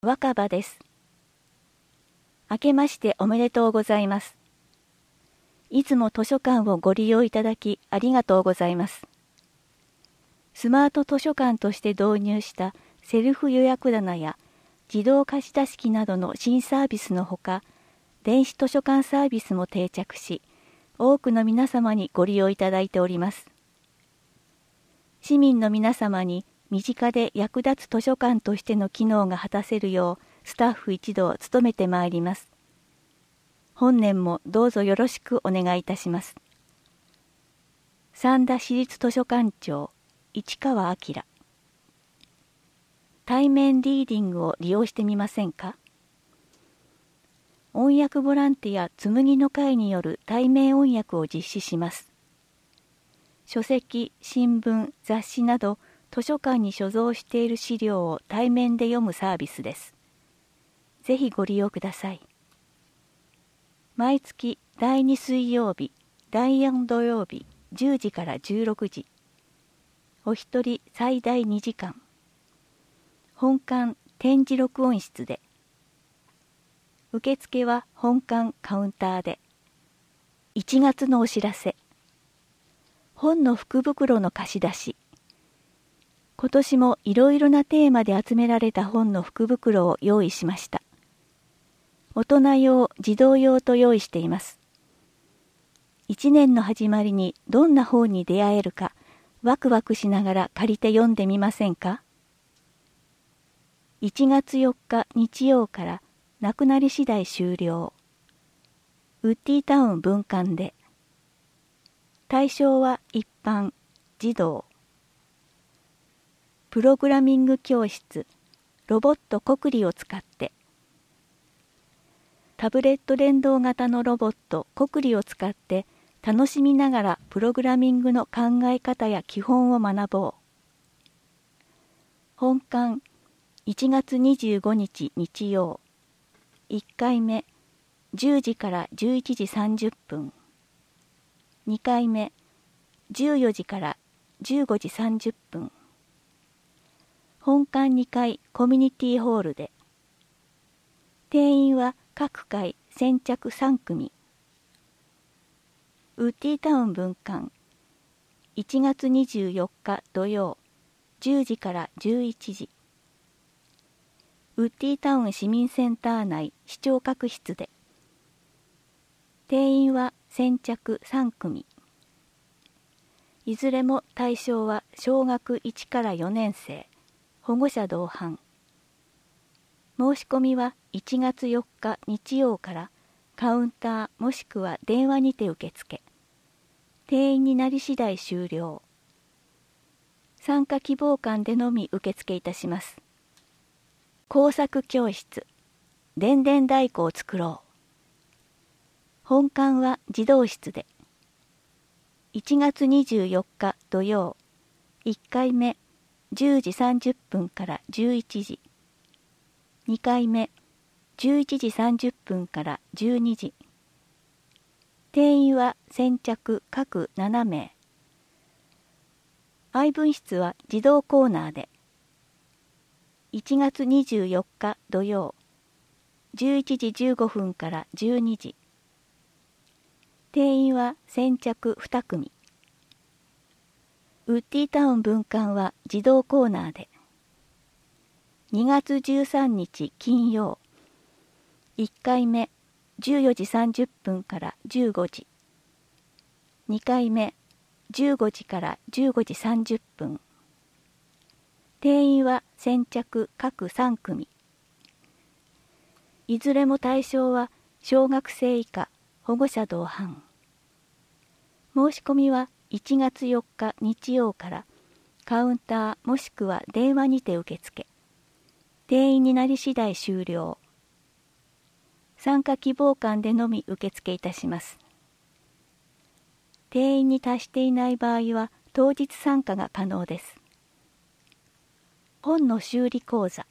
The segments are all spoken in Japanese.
若葉です。明けましておめでとうございます。いつも図書館をご利用いただきありがとうございます。スマート図書館として導入したセルフ予約棚や自動貸出機などの新サービスのほか、電子図書館サービスも定着し、多くの皆様にご利用いただいております。市民の皆様に身近で役立つ図書館としての機能が果たせるようスタッフ一同努めてまいります。本年もどうぞよろしくお願いいたします。三田市立図書館長市川明。対面リーディングを利用してみませんか？音訳ボランティア紬の会による対面音訳を実施します。書籍、新聞、雑誌など図書館に所蔵している資料を対面で読むサービスです。ぜひご利用ください。毎月第2水曜日、第4土曜日10時から16時。お一人最大2時間。本館展示録音室で。受付は本館カウンターで。1月のお知らせ。本の福袋の貸し出し。今年もいろいろなテーマで集められた本の福袋を用意しました。大人用、児童用と用意しています。一年の始まりにどんな本に出会えるか、ワクワクしながら借りて読んでみませんか？ 1 月4日日曜からなくなり次第終了。ウッディタウン分館で。対象は一般、児童。プログラミング教室、ロボットコクリを使って。タブレット連動型のロボットコクリを使って楽しみながらプログラミングの考え方や基本を学ぼう。本館1月25日日曜。1回目10時から11時30分。2回目14時から15時30分。本館2階コミュニティホールで。定員は各回先着3組。ウッディタウン分館1月24日土曜10時から11時。ウッディタウン市民センター内視聴覚室で。定員は先着3組。いずれも対象は小学1から4年生。保護者同伴。申し込みは1月4日日曜からカウンターもしくは電話にて受付。定員になり次第終了。参加希望館でのみ受付いたします。工作教室。でんでん太鼓を作ろう。本館は児童室で。1月24日土曜。1回目。10時30分から11時。2回目、11時30分から12時。定員は先着各7名。愛文室は児童コーナーで。1月24日土曜、11時15分から12時。定員は先着2組。ウッディタウン分館は児童コーナーで。2月13日金曜。1回目14時30分から15時。2回目15時から15時30分。定員は先着各3組。いずれも対象は小学生以下、保護者同伴。申し込みは1月4日日曜からカウンターもしくは電話にて受付。定員になり次第終了。参加希望館でのみ受付いたします。定員に達していない場合は当日参加が可能です。本の修理講座。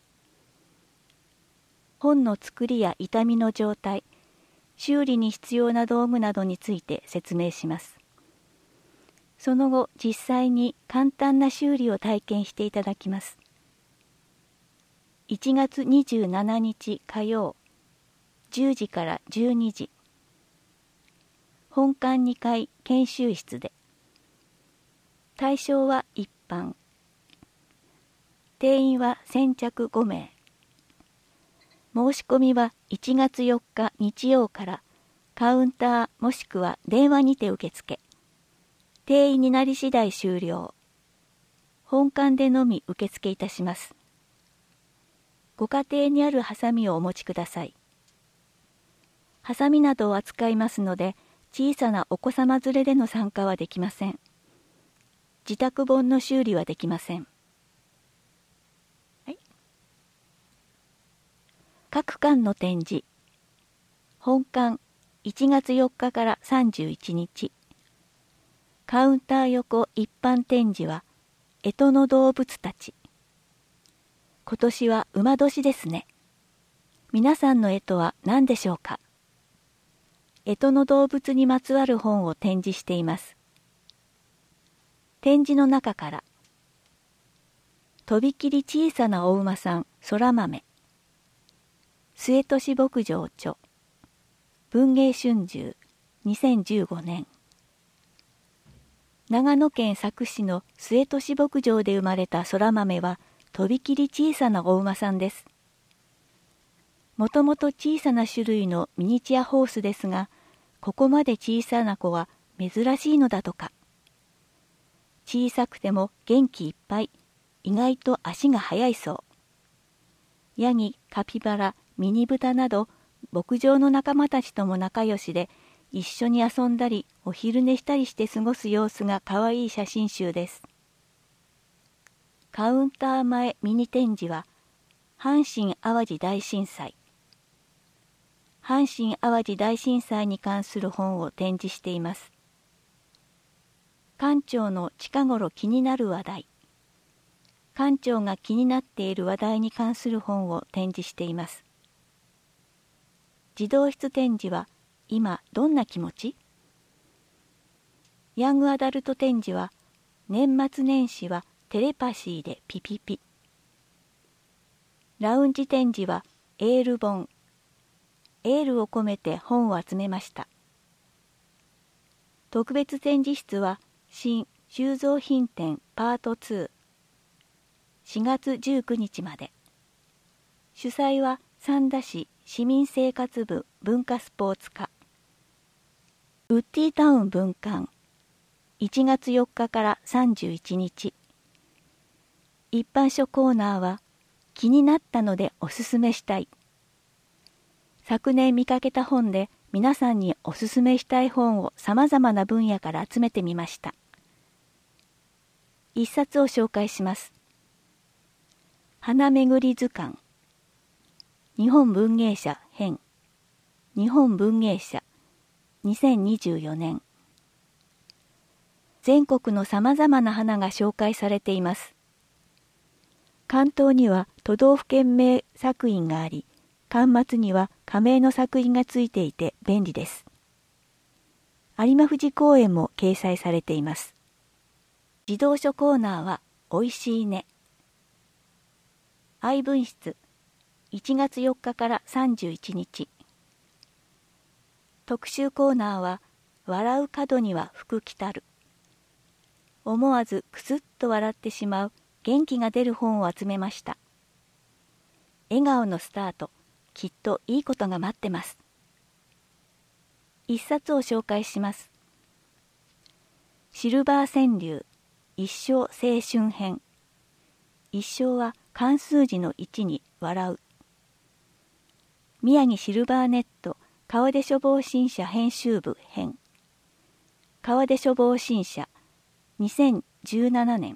本の作りや傷みの状態、修理に必要な道具などについて説明します。その後、実際に簡単な修理を体験していただきます。 1月27日火曜10時から12時。本館2階研修室で。対象は一般。定員は先着5名。申し込みは1月4日日曜からカウンターもしくは電話にて受付。定員になり次第終了。本館でのみ受付いたします。ご家庭にあるハサミをお持ちください。ハサミなどを扱いますので、小さなお子様連れでの参加はできません。自宅本の修理はできません。はい、各館の展示。本館1月4日から31日。カウンター横一般展示は、干支の動物たち。今年は馬年ですね。皆さんの干支は何でしょうか。干支の動物にまつわる本を展示しています。展示の中から、とびきり小さなお馬さん、空豆。末年牧場著。文藝春秋、2015年。長野県佐久市の末年牧場で生まれた空豆は、とびきり小さなお馬さんです。もともと小さな種類のミニチュアホースですが、ここまで小さな子は珍しいのだとか。小さくても元気いっぱい、意外と足が速いそう。ヤギ、カピバラ、ミニブタなど、牧場の仲間たちとも仲良しで、一緒に遊んだり、お昼寝したりして過ごす様子がかわいい写真集です。カウンター前ミニ展示は、阪神・淡路大震災。阪神・淡路大震災に関する本を展示しています。館長の近頃気になる話題。館長が気になっている話題に関する本を展示しています。児童室展示は、今どんな気持ち？ヤングアダルト展示は、年末年始はテレパシーでピピピ。ラウンジ展示はエール本。エールを込めて本を集めました。特別展示室は新収蔵品展パート2。4月19日まで。主催は三田市市民生活部文化スポーツ課。ウッディタウン分館。1月4日から31日。一般書コーナーは気になったのでおすすめしたい。昨年見かけた本で皆さんにおすすめしたい本をさまざまな分野から集めてみました。一冊を紹介します。花めぐり図鑑。日本文芸社編。日本文芸社。2024年。全国のさまざまな花が紹介されています。関東には都道府県名作品があり、巻末には加名の作品がついていて便利です。有馬富士公園も掲載されています。児童書コーナーはおいしいね。愛文室、1月4日から31日。特集コーナーは笑う角には福来たる。思わずくすっと笑ってしまう元気が出る本を集めました。笑顔のスタート、きっといいことが待ってます。一冊を紹介します。シルバー川柳、一生青春編。一生は漢数字の1に笑う。宮城シルバーネット川出書房新社編集部編。川出書房新社2017年。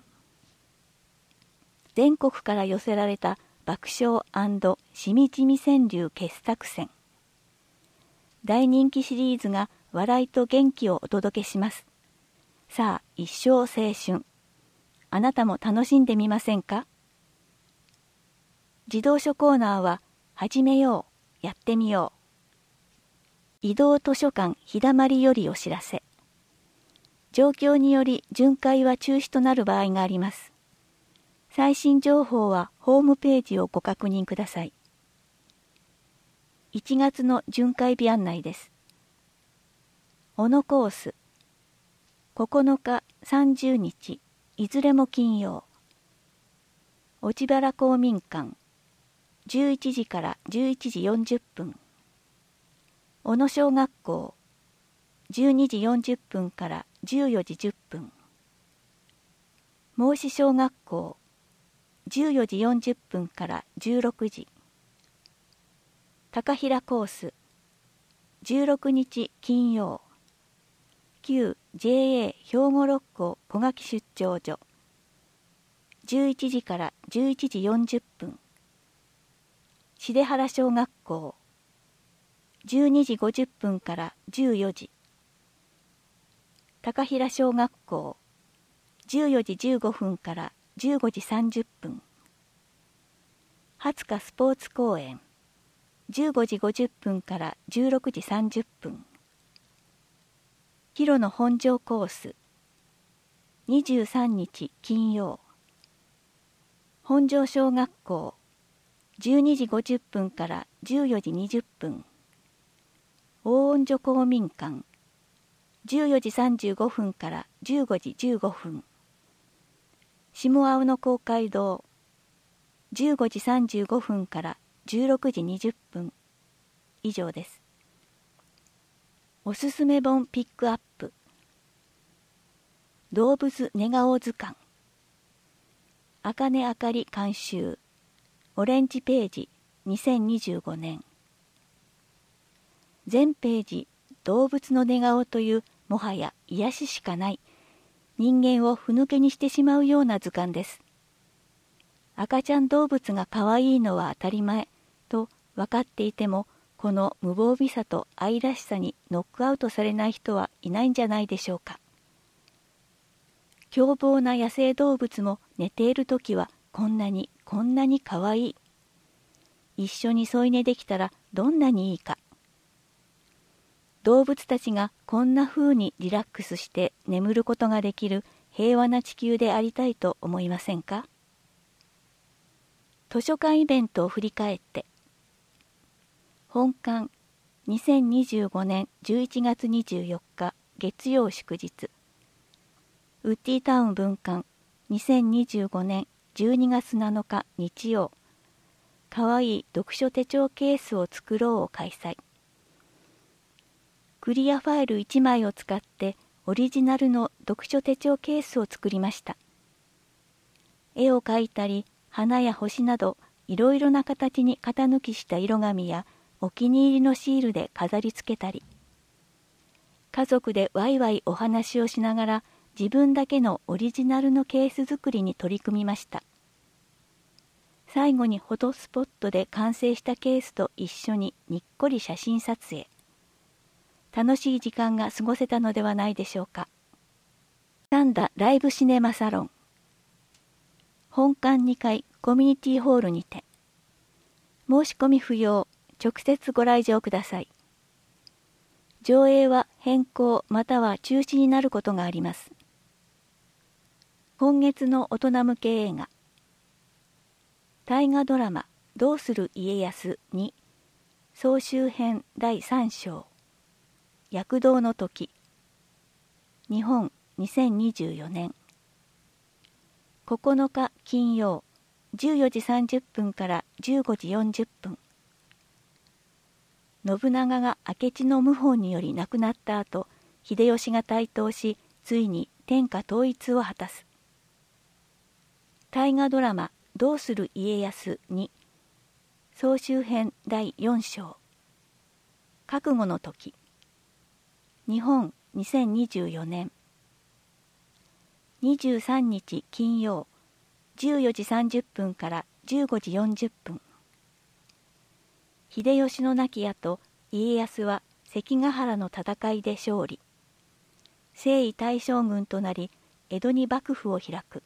全国から寄せられた爆笑&しみじみ川柳傑作選。大人気シリーズが笑いと元気をお届けします。さあ、一生青春。あなたも楽しんでみませんか？児童書コーナーは、始めよう、やってみよう。移動図書館日だまりよりお知らせ。状況により巡回は中止となる場合があります。 最新情報はホームページをご確認ください。1月の巡回日案内です。小野コース、9日、30日、いずれも金曜。落原公民館、11時から11時40分。小野小学校、12時40分から14時10分。孟子小学校、14時40分から16時。高平コース、16日金曜。旧 JA 兵庫六甲小垣出張所。11時から11時40分。重原小学校、12時50分から14時。高平小学校、14時15分から15時30分。20日スポーツ公園、15時50分から16時30分。広野本庄コース、23日金曜。本庄小学校、12時50分から14時20分。大音所公民館、14時35分から15時15分。下青野公会堂、15時35分から16時20分。以上です。おすすめ本ピックアップ。動物寝顔図鑑。茜あかり監修。オレンジページ2025年。全ページ動物の寝顔というもはや癒ししかない人間をふぬけにしてしまうような図鑑です。赤ちゃん動物が可愛いのは当たり前と分かっていても、この無防備さと愛らしさにノックアウトされない人はいないんじゃないでしょうか。凶暴な野生動物も寝ているときはこんなに可愛い。一緒に添い寝できたらどんなにいいか。動物たちがこんな風にリラックスして眠ることができる平和な地球でありたいと思いませんか。図書館イベントを振り返って。本館2025年11月24日月曜祝日。ウッディタウン分館2025年12月7日日曜。かわいい読書手帳ケースを作ろうを開催。クリアファイル1枚を使ってオリジナルの読書手帳ケースを作りました。絵を描いたり花や星などいろいろな形に型抜きした色紙やお気に入りのシールで飾り付けたり、家族でワイワイお話をしながら自分だけのオリジナルのケース作りに取り組みました。最後にフォトスポットで完成したケースと一緒ににっこり写真撮影。楽しい時間が過ごせたのではないでしょうか。サンダライブシネマサロン。本館2階コミュニティホールにて。申し込み不要。直接ご来場ください。上映は変更または中止になることがあります。今月の大人向け映画。大河ドラマどうする家康2総集編第3章。躍動の時。日本2024年。9日金曜14時30分から15時40分。信長が明智の謀反により亡くなった後、秀吉が台頭し、ついに天下統一を果たす。大河ドラマどうする家康2総集編第4章。覚悟の時。日本2024年。23日金曜14時30分から15時40分。秀吉の亡き後、家康は関ヶ原の戦いで勝利。征夷大将軍となり、江戸に幕府を開く。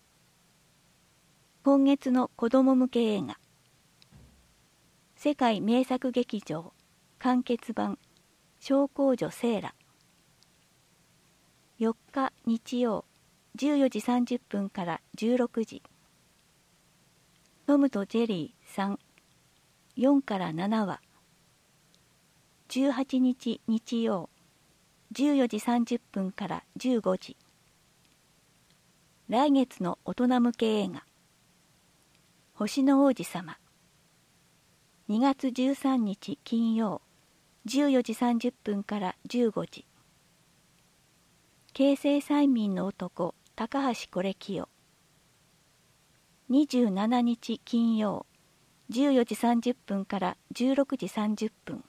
今月の子供向け映画。世界名作劇場完結版小公女セーラ。4日日曜14時30分から16時。 トムとジェリー3、4から7話。18日日曜、14時30分から15時。来月の大人向け映画、星の王子様。2月13日金曜、14時30分から15時。京成催眠の男、高橋是清。27日金曜、14時30分から16時30分。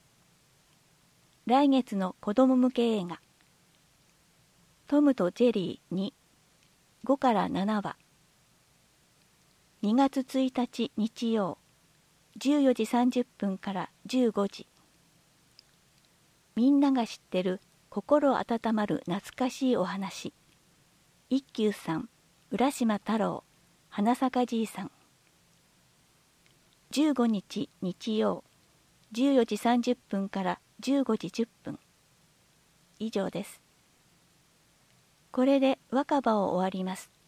来月の子供向け映画、トムとジェリー2、5から7話。2月1日日曜、14時30分から15時。みんなが知ってる心温まる懐かしいお話。一休さん、浦島太郎、花咲じいさん。15日日曜、14時30分から15時10分。以上です。これで若葉を終わります。